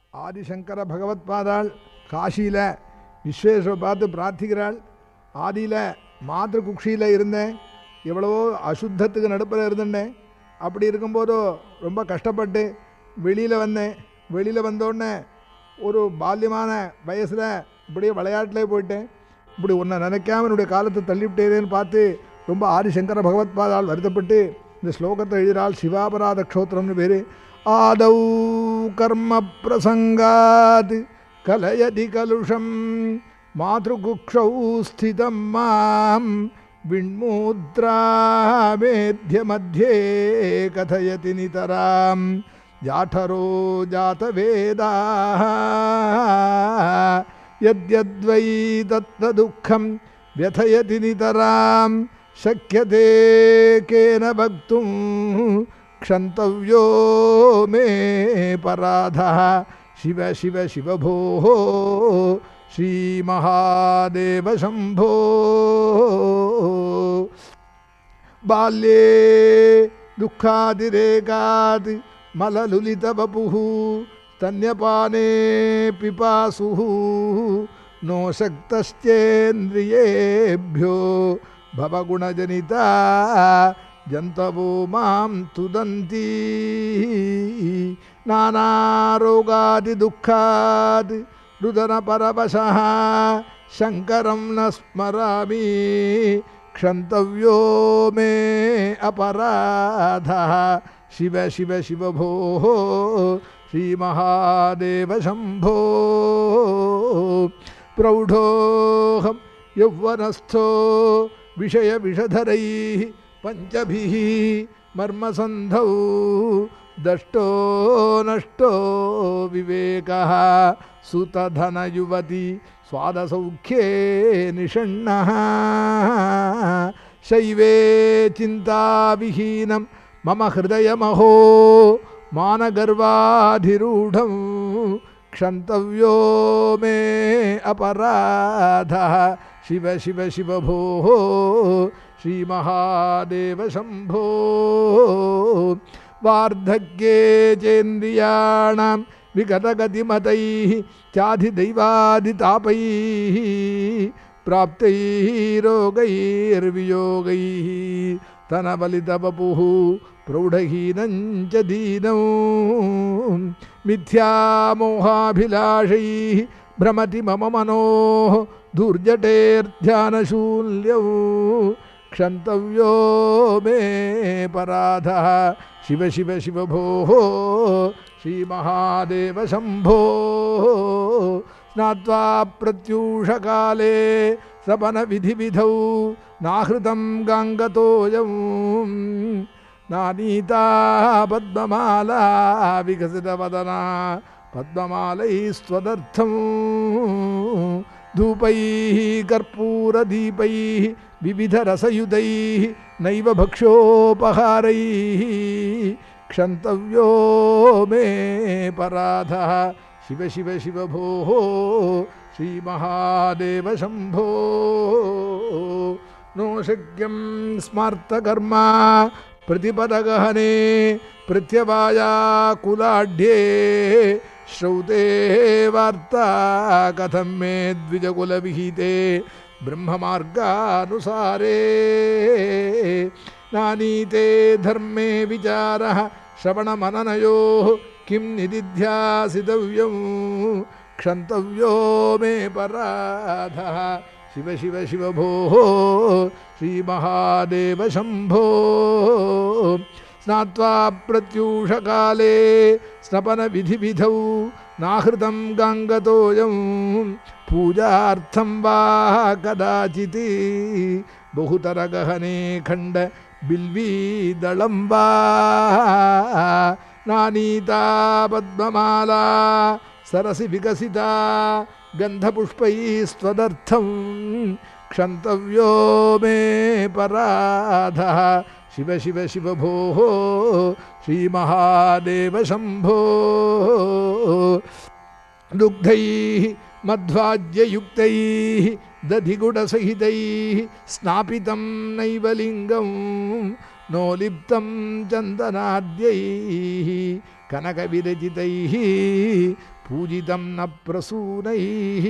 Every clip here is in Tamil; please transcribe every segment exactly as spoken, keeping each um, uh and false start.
ஆதிசங்கர பகவத் பாதாள் காஷியில் விஸ்வேஸ்வரை பார்த்து பிரார்த்திக்கிறாள். ஆதியில் மாத்திரு குக்ஷியில் இருந்தேன், எவ்வளவோ அசுத்தத்துக்கு நடுப்பில் இருந்தேன். அப்படி இருக்கும்போதோ ரொம்ப கஷ்டப்பட்டு வெளியில் வந்தேன். வெளியில் வந்தோடனே ஒரு பால்யமான வயசில் இப்படியே விளையாட்டிலே போயிட்டேன். இப்படி ஒன்றை நினைக்காம என்னுடைய காலத்தை தள்ளிவிட்டேன்னு பார்த்து ரொம்ப ஆதிசங்கர பகவத் பாதாள் வருத்தப்பட்டு இந்த ஸ்லோகத்தை எழுதினாள். சிவாபராத க்ஷோத்திரம்னு பேர். ஆதௌ கர்ம பிரசங்காத் கலயதி கலுஷம் மாத்ருகுக்ஷௌ ஸ்திதம் மாம் விண்மூத்ராமேத்ய மத்யே கதயதி நிதராம் ஜாఠரோ ஜாதவேதாः யத்யத்வை தத்வதுக்கம் व्यथयति नितरां शक्यते केन वक्तुं क्षन्तव्यो मे पराधः शिव शिव शिव भोः श्रीमहादेव शम्भो बाल्ये दुःखातिरेकात् मललुलितवपुः स्तन्यपाने पिपासुः नो शक्तश्चेन्द्रियेभ्यो भवगुणजनिता जन्तवो मां तुदन्ति नानारोगादिदुःखाद् रुदनपरवशः शङ्करं न स्मरामि क्षन्तव्यो मे अपराधः शिव शिव शिव भोः श्रीमहादेव शम्भो प्रौढोऽहं यौवनस्थो विषयविषधरैः पञ्चभिः मर्मसन्धौ दष्टो नष्टो विवेकः सुतधनयुवती स्वादसौख्ये निषण्णः शैवे चिन्ताविहीनं मम हृदयमहो मानगर्वाधिरूढं क्षन्तव्यो मे अपराधः शिव शिव शिव भोः श्रीमहादेव शम्भो वार्धक्ये चेन्द्रियाणां विगतगतिमतैः चाधिदैवादितापैः प्राप्तैः रोगैर्वियोगैः तनबलितवपुः प्रौढहीनं च दीनं मिथ्यामोहाभिलाषैः भ्रमति मम मनोः दुर्जटेर्ध्यानशूल्यौ क्षन्तव्यो मे पराधः शिव शिव शिव भोः श्रीमहादेव शम्भो स्नात्वा प्रत्यूषकाले सपनविधिविधौ नाहृतं गाङ्गतोऽयं नानीता पद्ममाला विकसितवदना पद्ममालैस्त्वदर्थं धूपैः कर्पूरदीपैः विविधरसयुतैः नैव भक्ष्योपहारैः क्षन्तव्यो मे पराधः शिव शिव शिव भोः श्रीमहादेव शम्भो नो शक्यं स्मार्तकर्मा प्रतिपदगहने प्रत्यवायाकुलाढ्ये श्रौते वार्ता कथं मे द्विजकुलविहिते ब्रह्ममार्गानुसारे नानीते धर्मे विचारः श्रवणमननयोः किं निदिध्यासितव्यं क्षन्तव्यो मे पराधः शिव शिव शिव भोः श्रीमहादेव शम्भो स्नात्वा प्रत्यूषकाले स्नपनविधिविधौ नाहृतं गाङ्गतोऽयं पूजार्थं वा कदाचित् बहुतरगहने खण्ड बिल्वीदलं वा नानीता पद्ममाला सरसि विकसिता गन्धपुष्पैस्त्वदर्थं क्षन्तव्यो मे पराधः शिव शिव शिव भोः श्रीमहादेव शम्भो दुग्धैः मध्वाज्ययुक्तैः दधिगुडसहितैः स्नापितं नैव लिङ्गं नोलिप्तं चन्दनाद्यैः कनकविरचितैः पूजितं न प्रसूनैः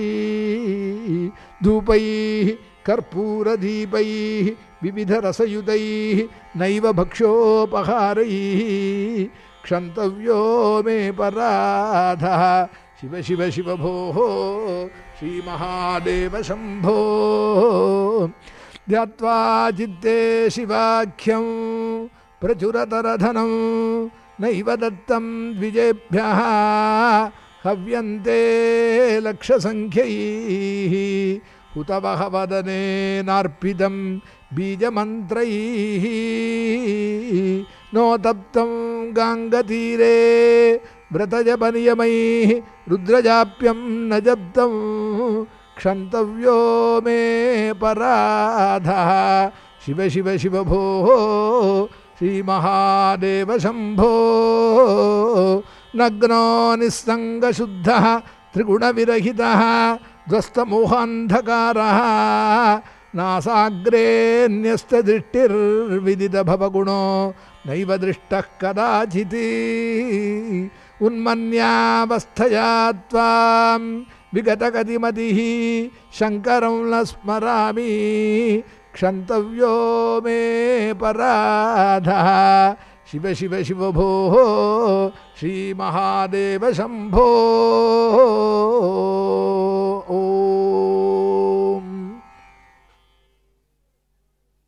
धूपैः कर्पूरदीपैः विविधरसयुतैः नैव भक्ष्योपहारैः क्षन्तव्यो मे पराधः शिव शिव शिव भोः श्रीमहादेव शम्भो ध्यात्वा चित्ते शिवाख्यं प्रचुरतरधनं नैव दत्तं द्विजेभ्यः हव्यन्ते लक्षसङ्ख्यैः हुतवः वदनेनार्पितं बीजमन्त्रैः नो तप्तं गाङ्गतीरे व्रतजपनियमैः रुद्रजाप्यं न जप्तं क्षन्तव्यो मे पराधः शिव शिव शिव भोः श्रीमहादेव शम्भो नग्नो निस्सङ्गशुद्धः त्रिगुणविरहितः ध्वस्तमोहान्धकारः नासाग्रे न्यस्तदृष्टिर्विदितभवगुणो नैव दृष्टः कदाचित् उन्मन्यावस्थया त्वां विगतगतिमतिः शङ्करं न स्मरामि क्षन्तव्यो मे पराधः शिव शिव शिव भोः श्रीमहादेव शम्भो।